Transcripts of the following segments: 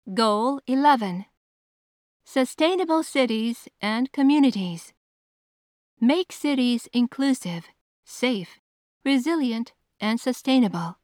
Goal 11. Sustainable cities and communities. Make cities inclusive, safe, resilient, and sustainable.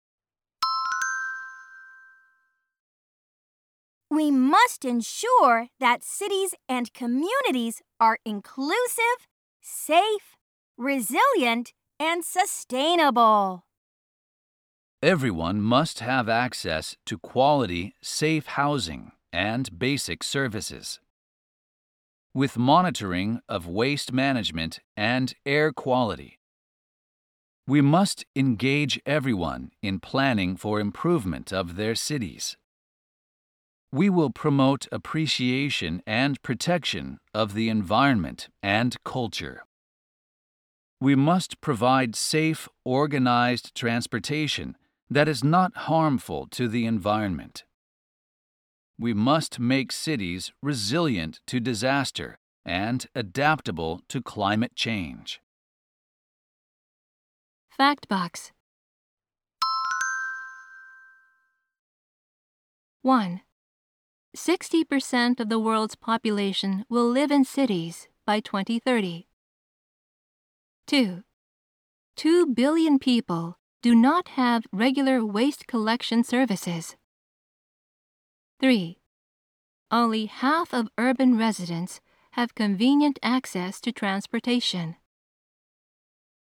We must ensure that cities and communities are inclusive, safe, resilient, and sustainable. Everyone must have access to quality, safe housing and basic services. With monitoring of waste management and air quality. We must engage everyone in planning for improvement of their cities. We will promote appreciation and protection of the environment and culture. We must provide safe, organized transportation that is not harmful to the environment. We must make cities resilient to disaster and adaptable to climate change. Fact Box. 1. 60% of the world's population will live in cities by 2030. 2. 2 billion people do not have regular waste collection services. 3. Only half of urban residents have convenient access to transportation.